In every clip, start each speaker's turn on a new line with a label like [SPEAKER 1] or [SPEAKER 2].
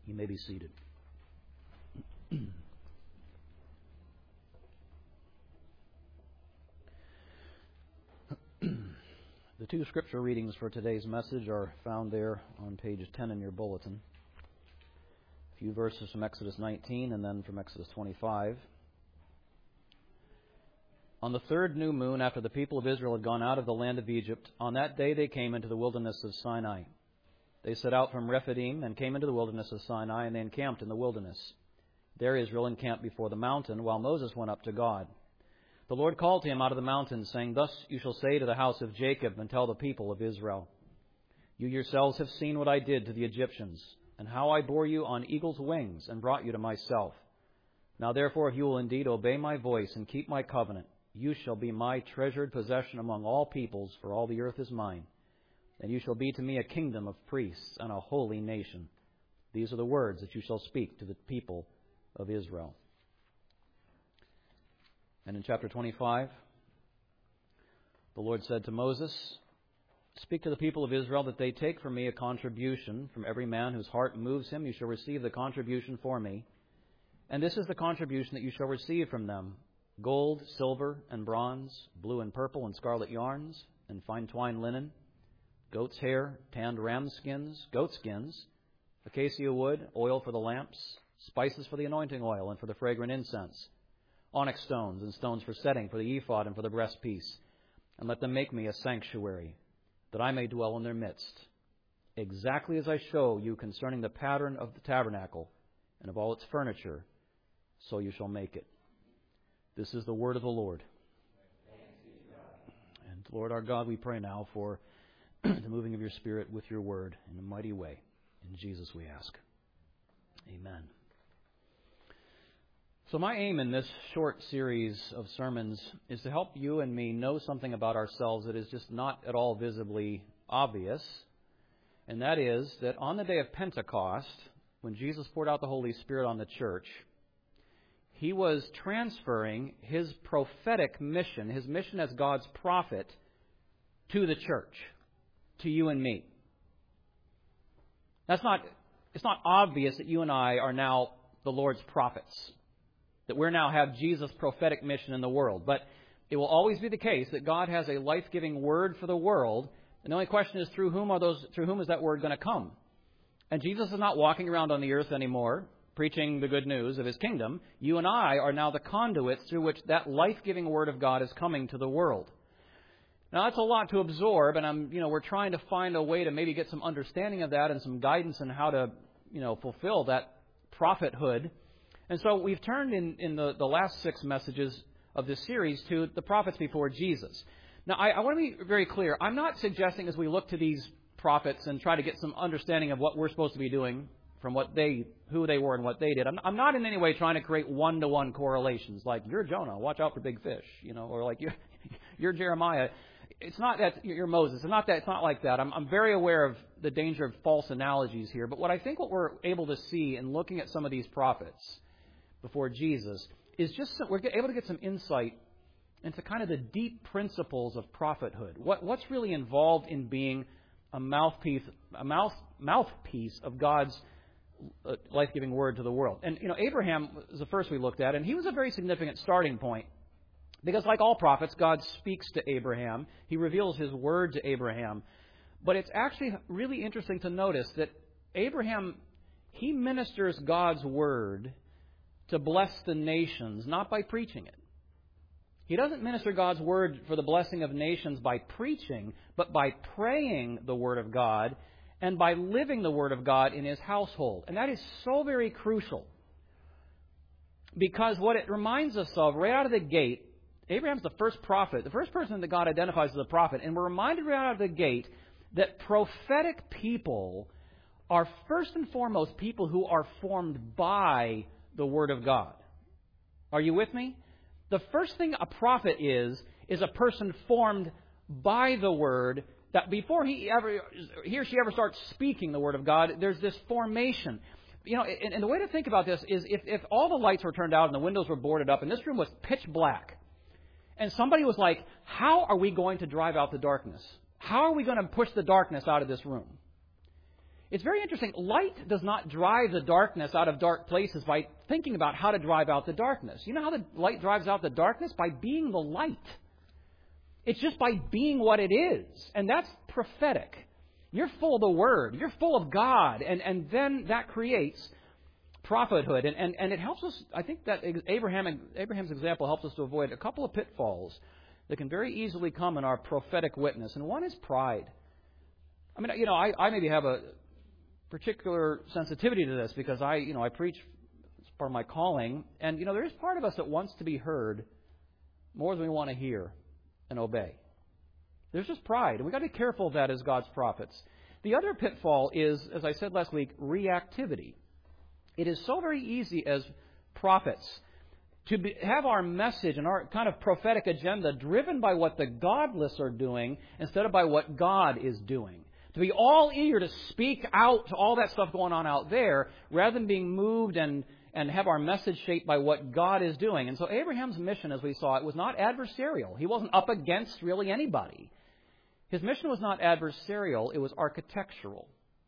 [SPEAKER 1] You may be seated. The two scripture readings for today's message are found there on page 10 in your bulletin. A few verses from Exodus 19 and then from Exodus 25. On the third new moon, after the people of Israel had gone out of the land of Egypt, on that day they came into the wilderness of Sinai. They set out from Rephidim and came into the wilderness of Sinai, and they encamped in the wilderness. There Israel encamped before the mountain, while Moses went up to God. The Lord called to him out of the mountain, saying, "Thus you shall say to the house of Jacob and tell the people of Israel, You yourselves have seen what I did to the Egyptians, and how I bore you on eagle's wings and brought you to myself. Now therefore, if you will indeed obey my voice and keep my covenant, you shall be my treasured possession among all peoples, for all the earth is mine. And you shall be to me a kingdom of priests and a holy nation. These are the words that you shall speak to the people of Israel." And in chapter 25, the Lord said to Moses, "Speak to the people of Israel that they take from me a contribution. From every man whose heart moves him, you shall receive the contribution for me. And this is the contribution that you shall receive from them: gold, silver, and bronze, blue and purple and scarlet yarns, and fine twined linen, goat's hair, tanned ram skins, goat skins, acacia wood, oil for the lamps, spices for the anointing oil and for the fragrant incense, onyx stones and stones for setting, for the ephod and for the breastpiece. And let them make me a sanctuary, that I may dwell in their midst, exactly as I show you concerning the pattern of the tabernacle and of all its furniture, so you shall make it." This is the word of the Lord. And Lord our God, we pray now for the moving of your Spirit with your word in a mighty way. In Jesus we ask. Amen. So my aim in this short series of sermons is to help you and me know something about ourselves that is just not at all visibly obvious. And that is that on the day of Pentecost, when Jesus poured out the Holy Spirit on the church, He was transferring His prophetic mission, His mission as God's prophet, to the church, to you and me. It's not obvious that you and I are now the Lord's prophets, that we now have Jesus' prophetic mission in the world. But it will always be the case that God has a life-giving word for the world, and the only question is through whom is that word going to come? And Jesus is not walking around on the earth anymore, preaching the good news of His kingdom. You and I are now the conduits through which that life-giving word of God is coming to the world. Now, that's a lot to absorb, and we're trying to find a way to maybe get some understanding of that and some guidance in how to, fulfill that prophethood. And so we've turned in the last 6 messages of this series to the prophets before Jesus. Now, I want to be very clear. I'm not suggesting as we look to these prophets and try to get some understanding of what we're supposed to be doing from who they were and what they did. I'm not in any way trying to create one-to-one correlations, like you're Jonah, watch out for big fish, or like you're Jeremiah. It's not that you're Moses. It's not like that. I'm very aware of the danger of false analogies here. But what we're able to see in looking at some of these prophets before Jesus is just we're able to get some insight into kind of the deep principles of prophethood. What's really involved in being a mouthpiece of God's life-giving word to the world. And Abraham was the first we looked at, and he was a very significant starting point. Because like all prophets, God speaks to Abraham. He reveals His word to Abraham. But it's actually really interesting to notice that Abraham, he ministers God's word to bless the nations, not by preaching it. He doesn't minister God's word for the blessing of nations by preaching, but by praying the word of God and by living the word of God in his household. And that is so very crucial. Because what it reminds us of right out of the gate, Abraham's the first prophet, the first person that God identifies as a prophet. And we're reminded right out of the gate that prophetic people are first and foremost people who are formed by the Word of God. Are you with me? The first thing a prophet is a person formed by the Word, that before he or she ever starts speaking the Word of God, there's this formation. And the way to think about this is if all the lights were turned out and the windows were boarded up and this room was pitch black, and somebody was like, how are we going to drive out the darkness? How are we going to push the darkness out of this room? It's very interesting. Light does not drive the darkness out of dark places by thinking about how to drive out the darkness. You know how the light drives out the darkness? By being the light. It's just by being what it is. And that's prophetic. You're full of the Word. You're full of God. And then that creates prophethood. And it helps us, I think that Abraham's example helps us to avoid a couple of pitfalls that can very easily come in our prophetic witness. And one is pride. I mean, I maybe have a particular sensitivity to this because I preach as part of my calling. And, there is part of us that wants to be heard more than we want to hear and obey. There's just pride. And we've got to be careful of that as God's prophets. The other pitfall is, as I said last week, reactivity. It is so very easy as prophets to have our message and our kind of prophetic agenda driven by what the godless are doing instead of by what God is doing. To be all eager to speak out to all that stuff going on out there rather than being moved and have our message shaped by what God is doing. And so Abraham's mission, as we saw, it was not adversarial. He wasn't up against really anybody. His mission was not adversarial. It was architectural.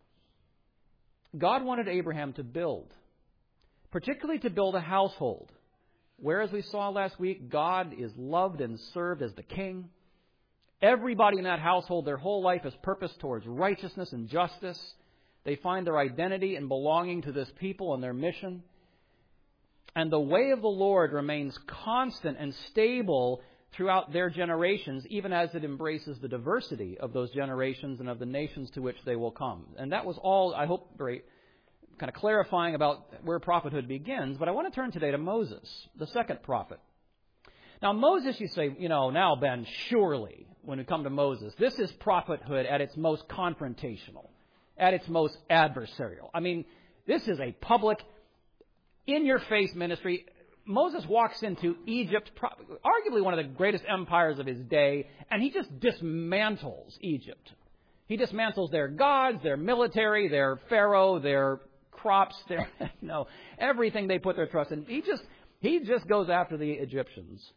[SPEAKER 1] God wanted Abraham to build, particularly to build a household, where, as we saw last week, God is loved and served as the king. Everybody in that household, their whole life is purposed towards righteousness and justice. They find their identity in belonging to this people and their mission. And the way of the Lord remains constant and stable throughout their generations, even as it embraces the diversity of those generations and of the nations to which they will come. And that was all, I hope, very kind of clarifying about where prophethood begins. But I want to turn today to Moses, the second prophet. Now, Moses, you say, now, Ben, surely, when we come to Moses, this is prophethood at its most confrontational, at its most adversarial. I mean, this is a public, in-your-face ministry. Moses walks into Egypt, arguably one of the greatest empires of his day, and he just dismantles Egypt. He dismantles their gods, their military, their pharaoh, their crops, their everything they put their trust in. He just goes after the Egyptians.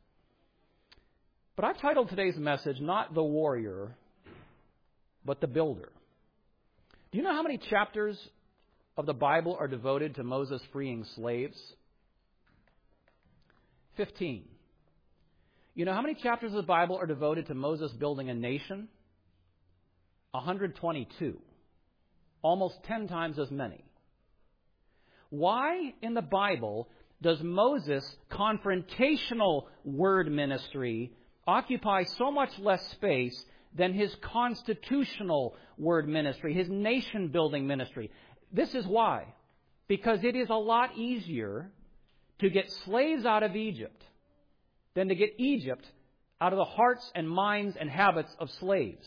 [SPEAKER 1] But I've titled today's message, not the warrior, but the builder. Do you know how many chapters of the Bible are devoted to Moses freeing slaves? 15. You know how many chapters of the Bible are devoted to Moses building a nation? 122. Almost 10 times as many. Why in the Bible does Moses' confrontational word ministry occupy so much less space than his constitutional word ministry, his nation-building ministry? This is why. Because it is a lot easier to get slaves out of Egypt than to get Egypt out of the hearts and minds and habits of slaves.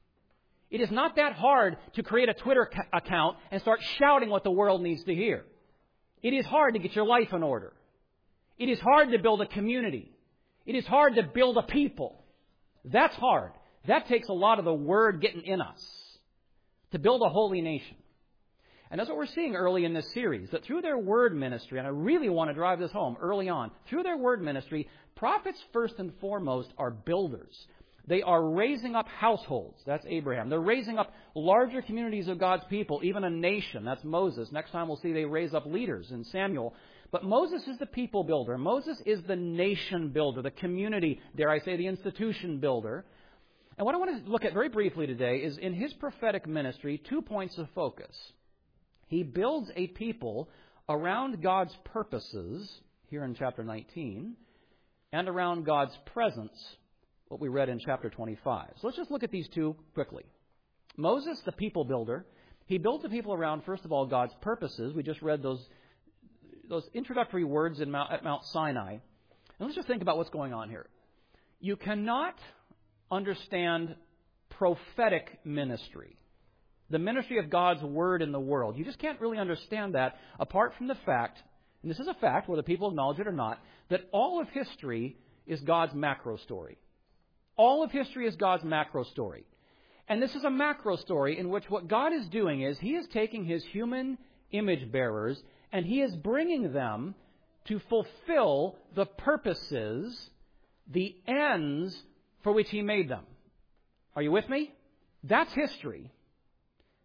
[SPEAKER 1] It is not that hard to create a Twitter account and start shouting what the world needs to hear. It is hard to get your life in order. It is hard to build a community. It is hard to build a people. That's hard. That takes a lot of the Word getting in us to build a holy nation. And that's what we're seeing early in this series, that through their word ministry, and I really want to drive this home early on, through their word ministry, prophets first and foremost are builders. They are raising up households. That's Abraham. They're raising up larger communities of God's people, even a nation. That's Moses. Next time we'll see they raise up leaders in Samuel. But Moses is the people builder. Moses is the nation builder, the community, dare I say, the institution builder. And what I want to look at very briefly today is in his prophetic ministry, 2 points of focus. He builds a people around God's purposes, here in chapter 19, and around God's presence, what we read in chapter 25. So let's just look at these two quickly. Moses, the people builder, he built the people around, first of all, God's purposes. We just read those introductory words at Mount Sinai. And let's just think about what's going on here. You cannot understand prophetic ministry, the ministry of God's Word in the world. You just can't really understand that apart from the fact, and this is a fact, whether people acknowledge it or not, that all of history is God's macro story. All of history is God's macro story. And this is a macro story in which what God is doing is He is taking His human image bearers and He is bringing them to fulfill the purposes, the ends for which He made them. Are you with me? That's history.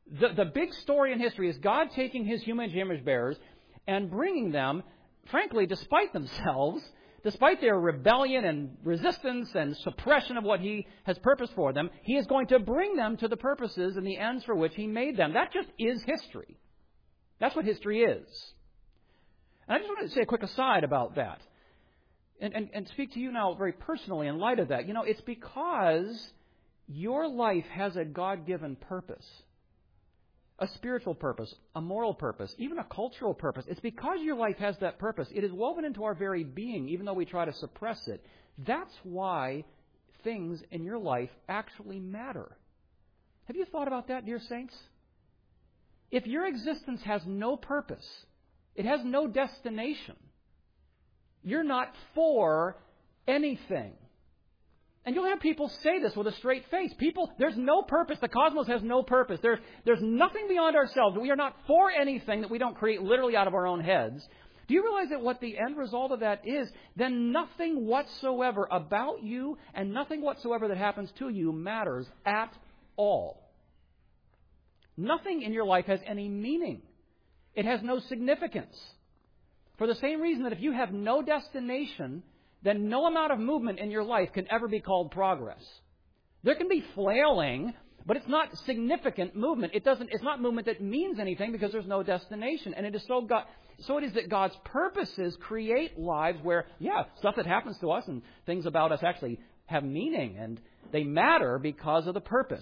[SPEAKER 1] The big story in history is God taking His human image bearers and bringing them, frankly, despite themselves, despite their rebellion and resistance and suppression of what He has purposed for them, He is going to bring them to the purposes and the ends for which He made them. That just is history. That's what history is. And I just want to say a quick aside about that and speak to you now very personally in light of that. You know, it's because your life has a God-given purpose. A spiritual purpose, a moral purpose, even a cultural purpose. It's because your life has that purpose. It is woven into our very being, even though we try to suppress it. That's why things in your life actually matter. Have you thought about that, dear saints? If your existence has no purpose, it has no destination, you're not for anything. And you'll have people say this with a straight face. There's no purpose. The cosmos has no purpose. There's nothing beyond ourselves. We are not for anything that we don't create literally out of our own heads. Do you realize that what the end result of that is? Then nothing whatsoever about you and nothing whatsoever that happens to you matters at all. Nothing in your life has any meaning. It has no significance. For the same reason that if you have no destination, then no amount of movement in your life can ever be called progress. There can be flailing, but it's not significant movement. It's not movement that means anything because there's no destination. And it is so it is that God's purposes create lives where, stuff that happens to us and things about us actually have meaning and they matter because of the purpose,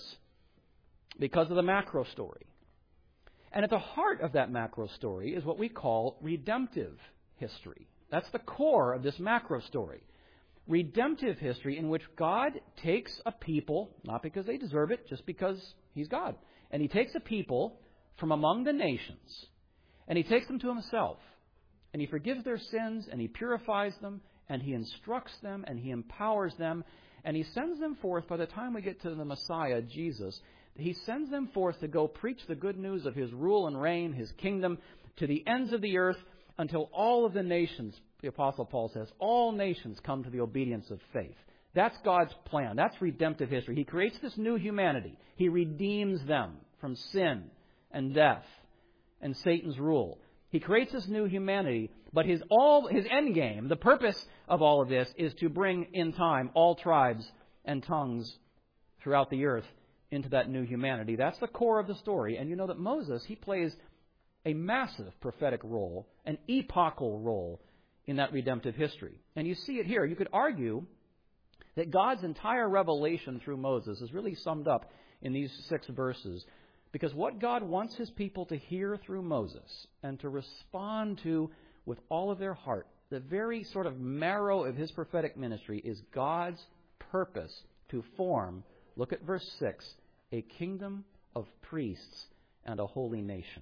[SPEAKER 1] because of the macro story. And at the heart of that macro story is what we call redemptive history. That's the core of this macro story. Redemptive history in which God takes a people, not because they deserve it, just because He's God. And He takes a people from among the nations, and He takes them to Himself. And He forgives their sins, and He purifies them, and He instructs them, and He empowers them, and He sends them forth. By the time we get to the Messiah, Jesus, He sends them forth to go preach the good news of His rule and reign, His kingdom, to the ends of the earth, until all of the nations, the Apostle Paul says, all nations come to the obedience of faith. That's God's plan. That's redemptive history. He creates this new humanity. He redeems them from sin and death and Satan's rule. He creates this new humanity, but his end game, the purpose of all of this, is to bring in time all tribes and tongues throughout the earth into that new humanity. That's the core of the story. And you know that Moses, he plays a massive prophetic role, an epochal role in that redemptive history. And you see it here. You could argue that God's entire revelation through Moses is really summed up in these 6 verses. Because what God wants His people to hear through Moses and to respond to with all of their heart, the very sort of marrow of His prophetic ministry, is God's purpose to form, look at verse 6, a kingdom of priests and a holy nation.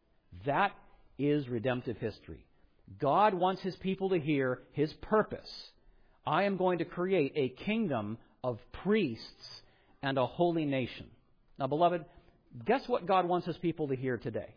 [SPEAKER 1] That is redemptive history. God wants His people to hear His purpose. I am going to create a kingdom of priests and a holy nation. Now, beloved, guess what God wants His people to hear today?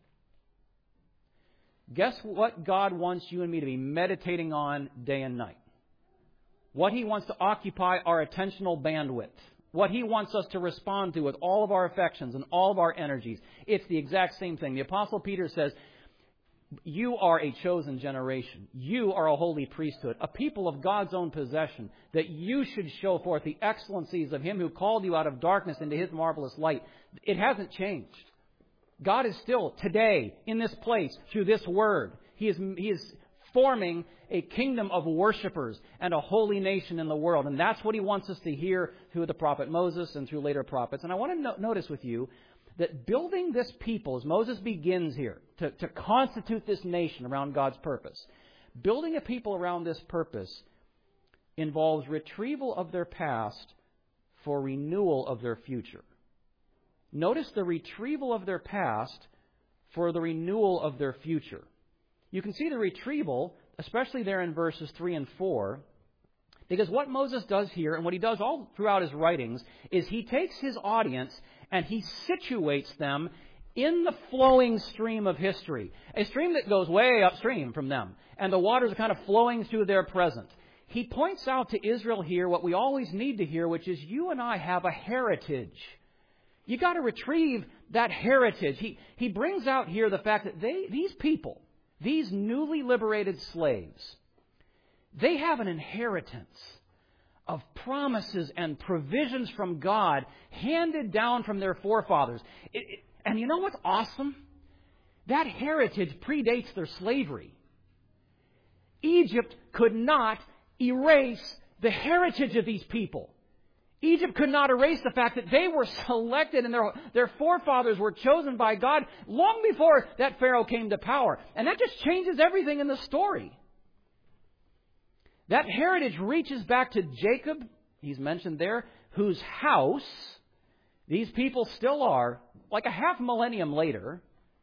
[SPEAKER 1] Guess what God wants you and me to be meditating on day and night? What He wants to occupy our attentional bandwidth. What He wants us to respond to with all of our affections and all of our energies. It's the exact same thing. The Apostle Peter says, you are a chosen generation. You are a holy priesthood, a people of God's own possession, that you should show forth the excellencies of Him who called you out of darkness into His marvelous light. It hasn't changed. God is still today in this place through this word. He is forming a kingdom of worshipers and a holy nation in the world. And that's what He wants us to hear through the prophet Moses and through later prophets. And I want to notice with you that building this people, as Moses begins here, to constitute this nation around God's purpose, building a people around this purpose involves retrieval of their past for renewal of their future. Notice the retrieval of their past for the renewal of their future. You can see the retrieval, especially there in verses 3 and 4, because what Moses does here, and what he does all throughout his writings, is he takes his audience and he situates them in the flowing stream of history, a stream that goes way upstream from them, and the waters are kind of flowing through their present. He points out to Israel here what we always need to hear, which is you and I have a heritage. You got to retrieve that heritage. He brings out here the fact that these people, these newly liberated slaves, they have an inheritance of promises and provisions from God handed down from their forefathers. And you know what's awesome? That heritage predates their slavery. Egypt could not erase the heritage of these people. Egypt could not erase the fact that they were selected and their forefathers were chosen by God long before that Pharaoh came to power. And that just changes everything in the story. That heritage reaches back to Jacob, he's mentioned there, whose house these people still are, like a half millennium later.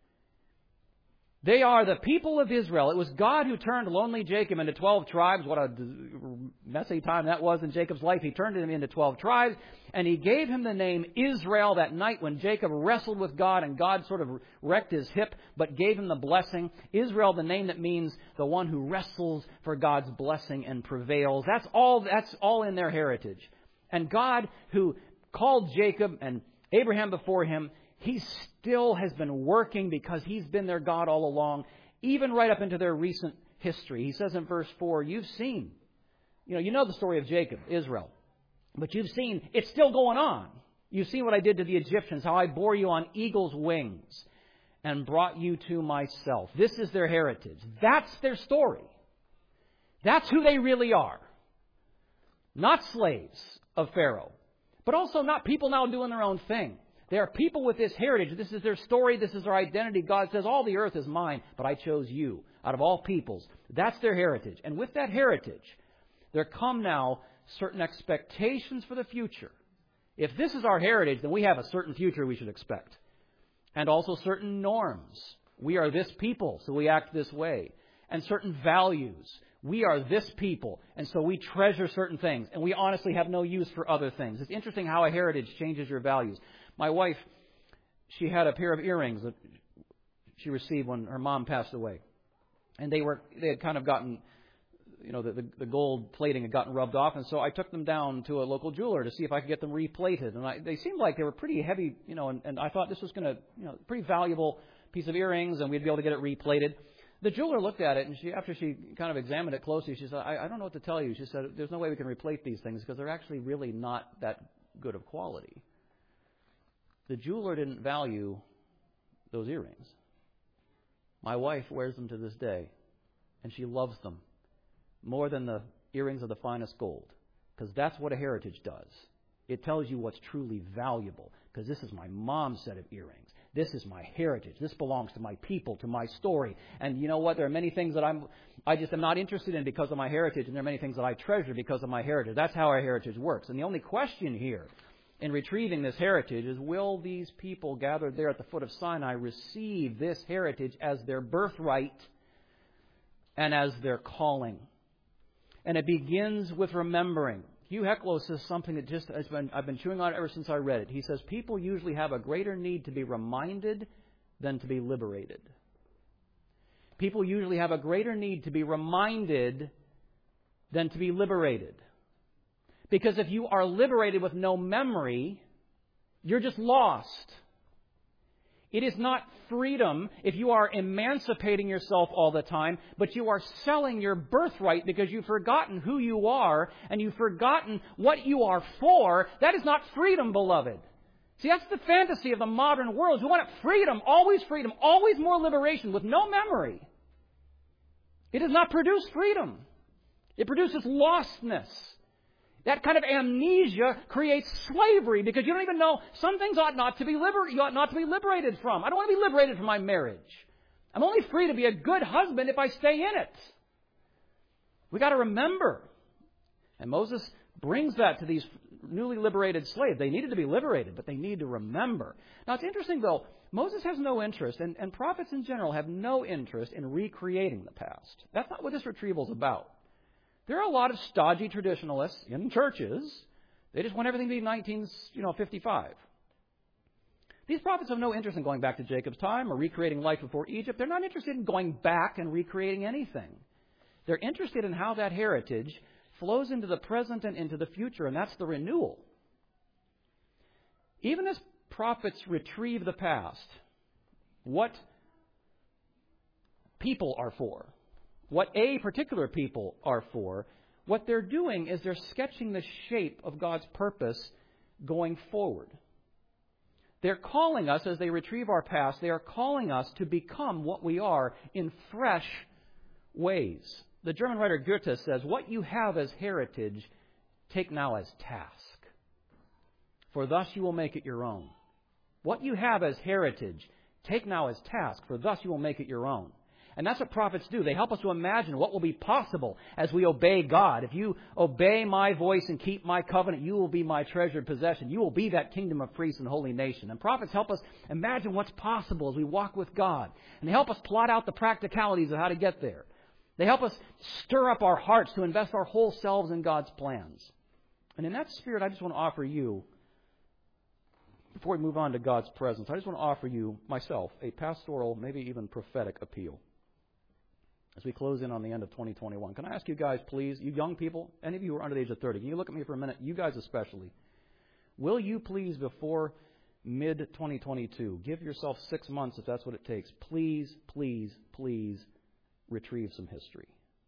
[SPEAKER 1] They are the people of Israel. It was God who turned lonely Jacob into 12 tribes. What a messy time that was in Jacob's life. He turned him into 12 tribes, and He gave him the name Israel that night when Jacob wrestled with God, and God sort of wrecked his hip, but gave him the blessing. Israel, the name that means the one who wrestles for God's blessing and prevails. That's all in their heritage. And God, who called Jacob and Abraham before him, He still has been working because He's been their God all along, even right up into their recent history. He says in verse 4, you've seen, you know the story of Jacob, Israel, but you've seen it's still going on. You've seen what I did to the Egyptians, how I bore you on eagle's wings and brought you to myself. This is their heritage. That's their story. That's who they really are. Not slaves of Pharaoh, but also not people now doing their own thing. They are people with this heritage. This is their story. This is their identity. God says, all the earth is mine, but I chose you out of all peoples. That's their heritage. And with that heritage, there come now certain expectations for the future. If this is our heritage, then we have a certain future we should expect. And also certain norms. We are this people, so we act this way. And certain values. We are this people, and so we treasure certain things. And we honestly have no use for other things. It's interesting how a heritage changes your values. My wife, she had a pair of earrings that she received when her mom passed away. And they had kind of gotten, the gold plating had gotten rubbed off. And so I took them down to a local jeweler to see if I could get them replated. And they seemed like they were pretty heavy, and I thought this was going to, pretty valuable piece of earrings, and we'd be able to get it replated. The jeweler looked at it, and after she kind of examined it closely, she said, I don't know what to tell you. She said, there's no way we can replate these things because they're actually really not that good of quality. The jeweler didn't value those earrings. My wife wears them to this day, and she loves them more than the earrings of the finest gold, because that's what a heritage does. It tells you what's truly valuable, because this is my mom's set of earrings. This is my heritage. This belongs to my people, to my story. And you know what? There are many things that I just am not interested in because of my heritage, and there are many things that I treasure because of my heritage. That's how our heritage works. And the only question here in retrieving this heritage is, will these people gathered there at the foot of Sinai receive this heritage as their birthright and as their calling? And it begins with remembering. Hugh Hecklow says something that I've been chewing on it ever since I read it. He says, people usually have a greater need to be reminded than to be liberated. People usually have a greater need to be reminded than to be liberated. Because if you are liberated with no memory, you're just lost. It is not freedom if you are emancipating yourself all the time, but you are selling your birthright because you've forgotten who you are and you've forgotten what you are for. That is not freedom, beloved. See, that's the fantasy of the modern world. You want freedom, always more liberation with no memory. It does not produce freedom. It produces lostness. That kind of amnesia creates slavery because you don't even know some things you ought not to be liberated from. I don't want to be liberated from my marriage. I'm only free to be a good husband if I stay in it. We got to remember. And Moses brings that to these newly liberated slaves. They needed to be liberated, but they need to remember. Now, it's interesting, though. Moses has no interest, and prophets in general have no interest in recreating the past. That's not what this retrieval is about. There are a lot of stodgy traditionalists in churches. They just want everything to be 1955. These prophets have no interest in going back to Jacob's time or recreating life before Egypt. They're not interested in going back and recreating anything. They're interested in how that heritage flows into the present and into the future, and that's the renewal. Even as prophets retrieve the past, what people are for, what a particular people are for, what they're doing is they're sketching the shape of God's purpose going forward. They're calling us, as they retrieve our past, they are calling us to become what we are in fresh ways. The German writer Goethe says, "What you have as heritage, take now as task, for thus you will make it your own." What you have as heritage, take now as task, for thus you will make it your own. And that's what prophets do. They help us to imagine what will be possible as we obey God. If you obey my voice and keep my covenant, you will be my treasured possession. You will be that kingdom of priests and holy nation. And prophets help us imagine what's possible as we walk with God. And they help us plot out the practicalities of how to get there. They help us stir up our hearts to invest our whole selves in God's plans. And in that spirit, I just want to offer you, before we move on to God's presence, I just want to offer you, myself, a pastoral, maybe even prophetic appeal. As we close in on the end of 2021, can I ask you guys, please, you young people, any of you who are under the age of 30, can you look at me for a minute, you guys especially, will you please, before mid-2022, give yourself 6 months, if that's what it takes, please, please, please retrieve some history.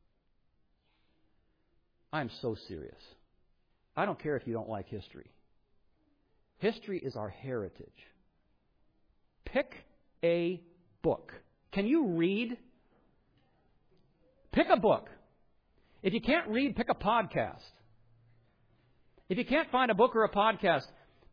[SPEAKER 1] I'm so serious. I don't care if you don't like history. History is our heritage. Pick a book. Can you read? Pick a book. If you can't read, pick a podcast. If you can't find a book or a podcast,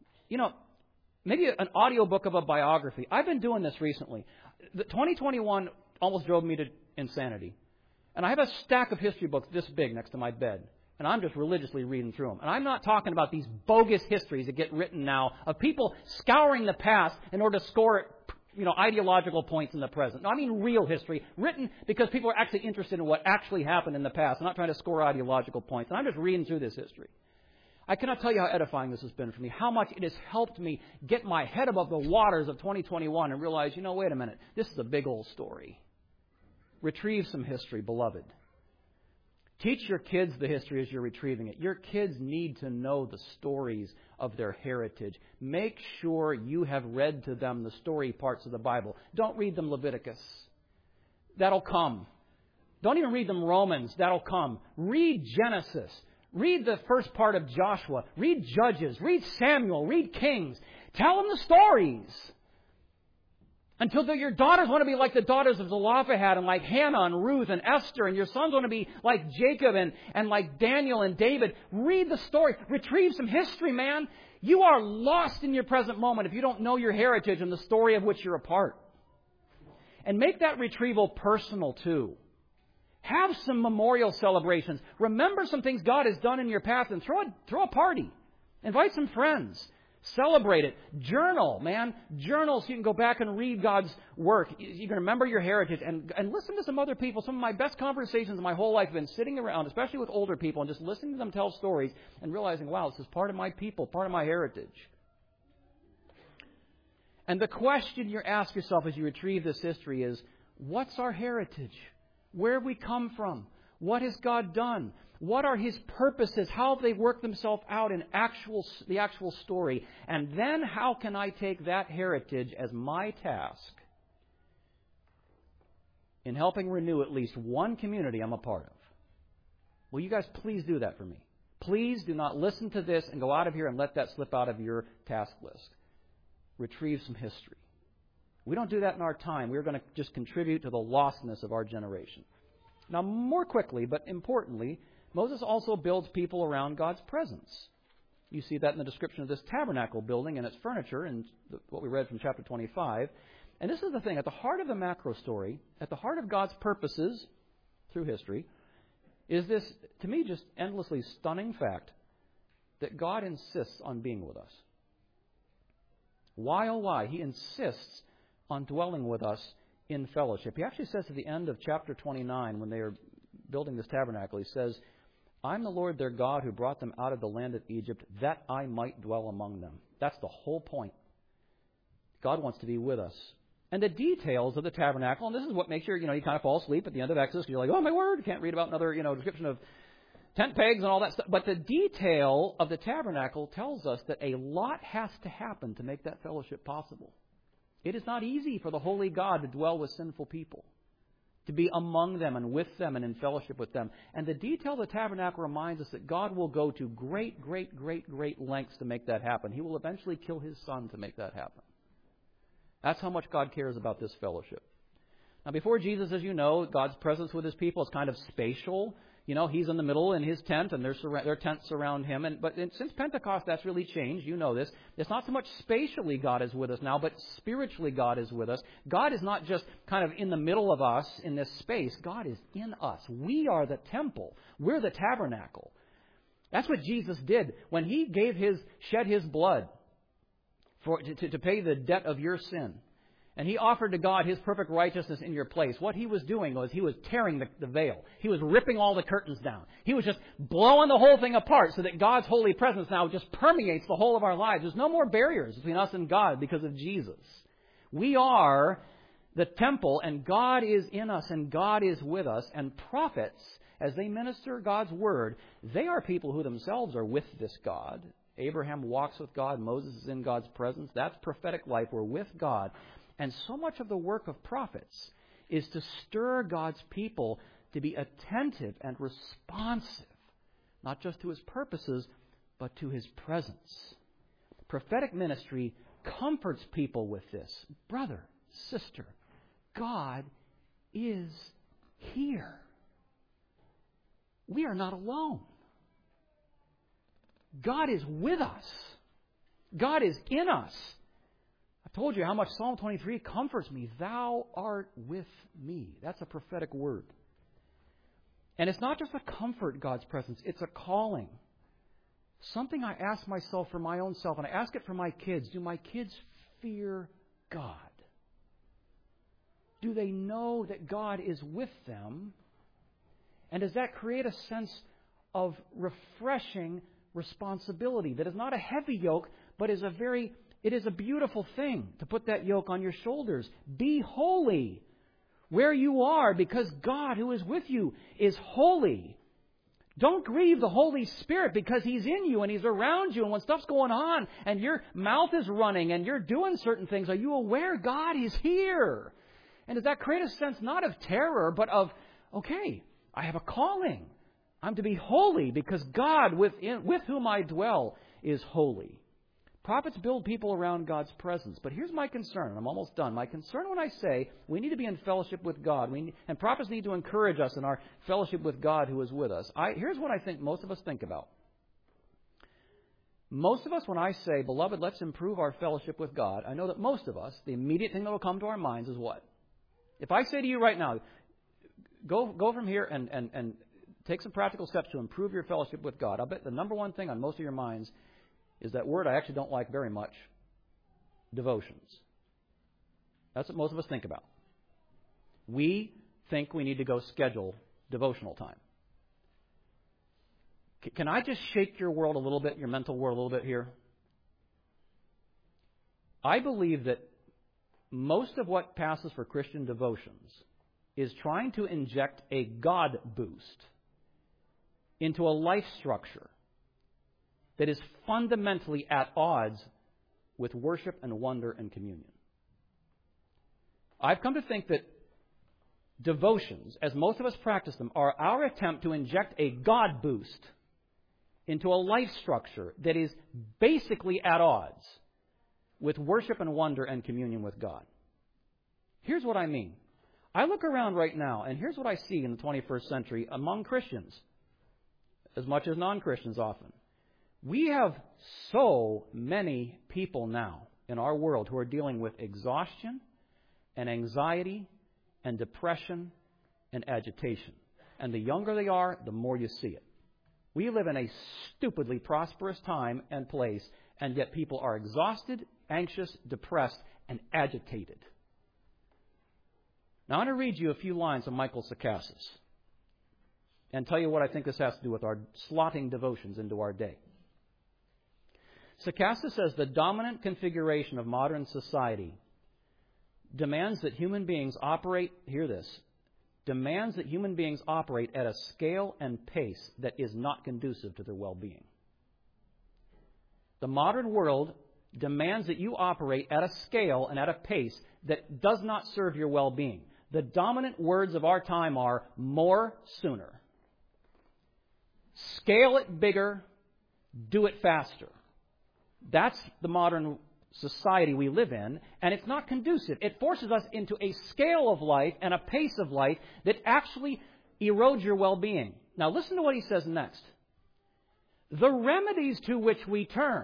[SPEAKER 1] maybe an audiobook of a biography. I've been doing this recently. 2021 almost drove me to insanity. And I have a stack of history books this big next to my bed. And I'm just religiously reading through them. And I'm not talking about these bogus histories that get written now of people scouring the past in order to score ideological points in the present. No, I mean real history, written because people are actually interested in what actually happened in the past. I'm not trying to score ideological points. And I'm just reading through this history. I cannot tell you how edifying this has been for me, how much it has helped me get my head above the waters of 2021 and realize, wait a minute, this is a big old story. Retrieve some history, beloved. Teach your kids the history as you're retrieving it. Your kids need to know the stories of their heritage. Make sure you have read to them the story parts of the Bible. Don't read them Leviticus. That'll come. Don't even read them Romans. That'll come. Read Genesis. Read the first part of Joshua. Read Judges. Read Samuel. Read Kings. Tell them the stories. Until your daughters want to be like the daughters of Zelophehad and like Hannah and Ruth and Esther, and your sons want to be like Jacob and like Daniel and David. Read the story. Retrieve some history, man. You are lost in your present moment if you don't know your heritage and the story of which you're a part. And make that retrieval personal, too. Have some memorial celebrations. Remember some things God has done in your past and throw a party. Invite some friends. Celebrate it. Journal, man. Journal so you can go back and read God's work. You can remember your heritage and listen to some other people. Some of my best conversations in my whole life have been sitting around, especially with older people, and just listening to them tell stories and realizing, wow, this is part of my people, part of my heritage. And the question you ask yourself as you retrieve this history is, what's our heritage? Where have we come from? What has God done? What are His purposes? How have they worked themselves out in the actual story? And then how can I take that heritage as my task in helping renew at least one community I'm a part of? Will you guys please do that for me? Please do not listen to this and go out of here and let that slip out of your task list. Retrieve some history. We don't do that in our time. We're going to just contribute to the lostness of our generation. Now, more quickly, but importantly, Moses also builds people around God's presence. You see that in the description of this tabernacle building and its furniture in what we read from chapter 25. And this is the thing. At the heart of the macro story, at the heart of God's purposes through history, is this, to me, just endlessly stunning fact that God insists on being with us. Why, oh why? He insists on dwelling with us in fellowship. He actually says at the end of chapter 29, when they are building this tabernacle, he says, I'm the Lord their God who brought them out of the land of Egypt, that I might dwell among them. That's the whole point. God wants to be with us. And the details of the tabernacle, and this is what makes you kind of fall asleep at the end of Exodus. You're like, oh, my word, I can't read about another, description of tent pegs and all that stuff. But the detail of the tabernacle tells us that a lot has to happen to make that fellowship possible. It is not easy for the holy God to dwell with sinful people, to be among them and with them and in fellowship with them. And the detail of the tabernacle reminds us that God will go to great lengths to make that happen. He will eventually kill His Son to make that happen. That's how much God cares about this fellowship. Now, before Jesus, as you know, God's presence with His people is kind of spatial. You know, He's in the middle in His tent, and their tents surround Him. But since Pentecost, that's really changed. You know this. It's not so much spatially God is with us now, but spiritually God is with us. God is not just kind of in the middle of us in this space. God is in us. We are the temple. We're the tabernacle. That's what Jesus did when He shed His blood to pay the debt of your sin. And He offered to God His perfect righteousness in your place. What He was doing was He was tearing the veil. He was ripping all the curtains down. He was just blowing the whole thing apart so that God's holy presence now just permeates the whole of our lives. There's no more barriers between us and God because of Jesus. We are the temple, and God is in us, and God is with us. And prophets, as they minister God's word, they are people who themselves are with this God. Abraham walks with God. Moses is in God's presence. That's prophetic life. We're with God. And so much of the work of prophets is to stir God's people to be attentive and responsive, not just to His purposes, but to His presence. Prophetic ministry comforts people with this. Brother, sister, God is here. We are not alone. God is with us. God is in us. I told you how much Psalm 23 comforts me. Thou art with me. That's a prophetic word. And it's not just a comfort, God's presence. It's a calling. Something I ask myself for my own self, and I ask it for my kids. Do my kids fear God? Do they know that God is with them? And does that create a sense of refreshing responsibility that is not a heavy yoke, but is it is a beautiful thing to put that yoke on your shoulders. Be holy where you are, because God who is with you is holy. Don't grieve the Holy Spirit because He's in you and He's around you. And when stuff's going on and your mouth is running and you're doing certain things, are you aware God is here? And does that create a sense not of terror, but of, okay, I have a calling. I'm to be holy because God with whom I dwell is holy. Prophets build people around God's presence. But here's my concern. I'm almost done. My concern when I say we need to be in fellowship with God, and prophets need to encourage us in our fellowship with God who is with us. Here's what I think most of us think about. Most of us, when I say, beloved, let's improve our fellowship with God, I know that most of us, the immediate thing that will come to our minds is what? If I say to you right now, go from here and take some practical steps to improve your fellowship with God, I'll bet the number one thing on most of your minds is that word I actually don't like very much, devotions. That's what most of us think about. We think we need to go schedule devotional time. Can I just shake your world a little bit, your mental world a little bit here? I believe that most of what passes for Christian devotions is trying to inject a God boost into a life structure that is fundamentally at odds with worship and wonder and communion. I've come to think that devotions, as most of us practice them, are our attempt to inject a God boost into a life structure that is basically at odds with worship and wonder and communion with God. Here's what I mean. I look around right now, and here's what I see in the 21st century among Christians, as much as non-Christians often. We have so many people now in our world who are dealing with exhaustion and anxiety and depression and agitation. And the younger they are, the more you see it. We live in a stupidly prosperous time and place, and yet people are exhausted, anxious, depressed, and agitated. Now, I want to read you a few lines of Michael Sakassis and tell you what I think this has to do with our slotting devotions into our day. Sakassis says the dominant configuration of modern society demands that human beings operate, hear this, demands that human beings operate at a scale and pace that is not conducive to their well-being. The modern world demands that you operate at a scale and at a pace that does not serve your well-being. The dominant words of our time are more sooner. Scale it bigger, do it faster. That's the modern society we live in, and it's not conducive. It forces us into a scale of life and a pace of life that actually erodes your well-being. Now listen to what he says next. The remedies to which we turn,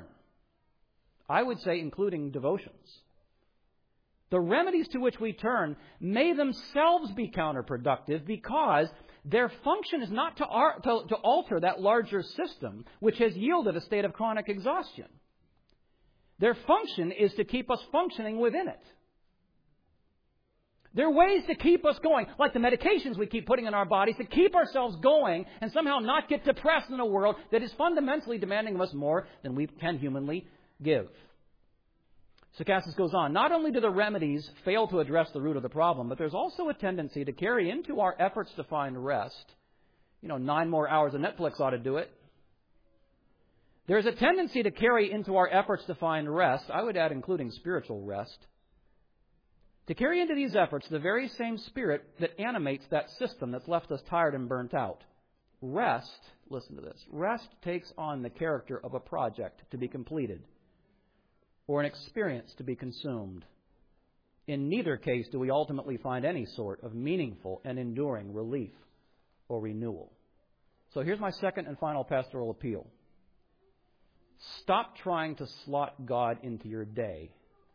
[SPEAKER 1] I would say including devotions, the remedies to which we turn may themselves be counterproductive because their function is not to alter that larger system which has yielded a state of chronic exhaustion. Their function is to keep us functioning within it. There are ways to keep us going, like the medications we keep putting in our bodies, to keep ourselves going and somehow not get depressed in a world that is fundamentally demanding of us more than we can humanly give. Stochastis goes on, not only do the remedies fail to address the root of the problem, but there's also a tendency to carry into our efforts to find rest. 9 more hours of Netflix ought to do it. There's a tendency to carry into our efforts to find rest, I would add including spiritual rest, to carry into these efforts the very same spirit that animates that system that's left us tired and burnt out. Rest, listen to this, rest takes on the character of a project to be completed or an experience to be consumed. In neither case do we ultimately find any sort of meaningful and enduring relief or renewal. So here's my second and final pastoral appeal. Stop trying to slot God into your day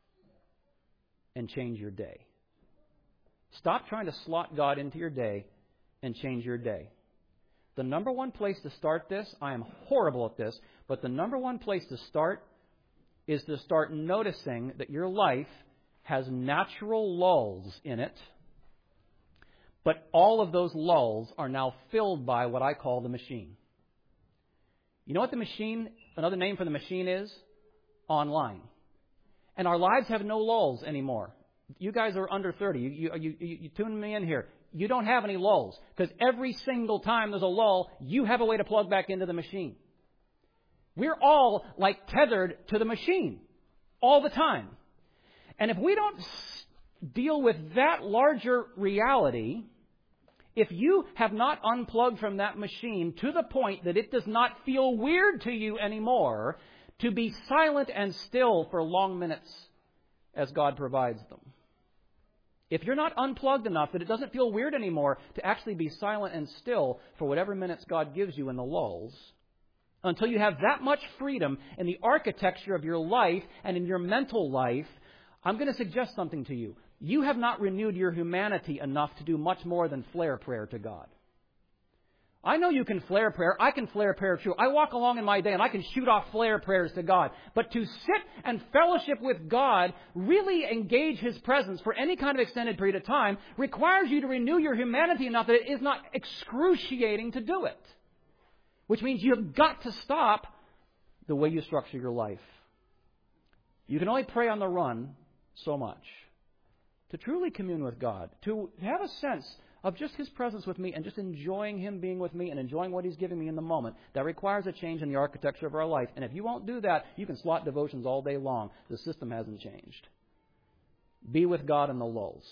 [SPEAKER 1] and change your day. Stop trying to slot God into your day and change your day. The number one place to start this, I am horrible at this, but the number one place to start is to start noticing that your life has natural lulls in it, but all of those lulls are now filled by what I call the machine. You know what the machine, another name for the machine is? Online. And our lives have no lulls anymore. You guys are under 30. You tune me in here. You don't have any lulls because every single time there's a lull, you have a way to plug back into the machine. We're all like tethered to the machine all the time. And if we don't deal with that larger reality, if you have not unplugged from that machine to the point that it does not feel weird to you anymore to be silent and still for long minutes as God provides them. If you're not unplugged enough that it doesn't feel weird anymore to actually be silent and still for whatever minutes God gives you in the lulls, until you have that much freedom in the architecture of your life and in your mental life, I'm going to suggest something to you. You have not renewed your humanity enough to do much more than flare prayer to God. I know you can flare prayer. I can flare prayer too. I walk along in my day and I can shoot off flare prayers to God. But to sit and fellowship with God, really engage His presence for any kind of extended period of time, requires you to renew your humanity enough that it is not excruciating to do it. Which means you've got to stop the way you structure your life. You can only pray on the run so much. To truly commune with God, to have a sense of just His presence with me and just enjoying Him being with me and enjoying what He's giving me in the moment, that requires a change in the architecture of our life. And if you won't do that, you can slot devotions all day long. The system hasn't changed. Be with God in the lulls.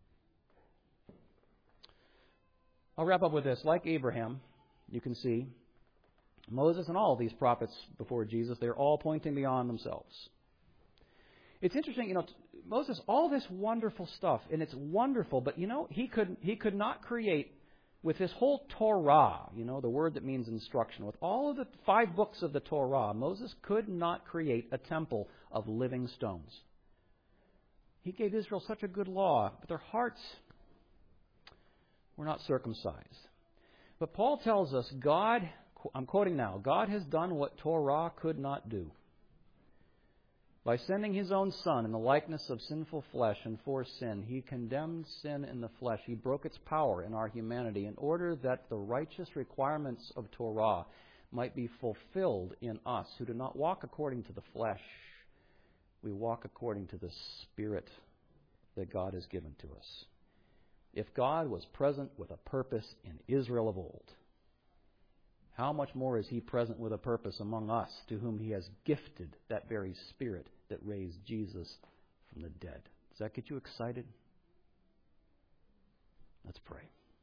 [SPEAKER 1] I'll wrap up with this. Like Abraham, you can see, Moses and all of these prophets before Jesus, they're all pointing beyond themselves. It's interesting, Moses, all this wonderful stuff, and it's wonderful, but he could not create with this whole Torah, the word that means instruction, with all of the 5 books of the Torah, Moses could not create a temple of living stones. He gave Israel such a good law, but their hearts were not circumcised. But Paul tells us God, I'm quoting now, God has done what Torah could not do. By sending His own Son in the likeness of sinful flesh and for sin, He condemned sin in the flesh. He broke its power in our humanity in order that the righteous requirements of Torah might be fulfilled in us who do not walk according to the flesh. We walk according to the Spirit that God has given to us. If God was present with a purpose in Israel of old, how much more is He present with a purpose among us, to whom He has gifted that very Spirit that raised Jesus from the dead? Does that get you excited? Let's pray.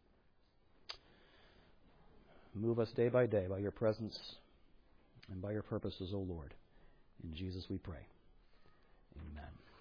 [SPEAKER 1] Move us day by day by your presence and by your purposes, O Lord. In Jesus we pray. Amen.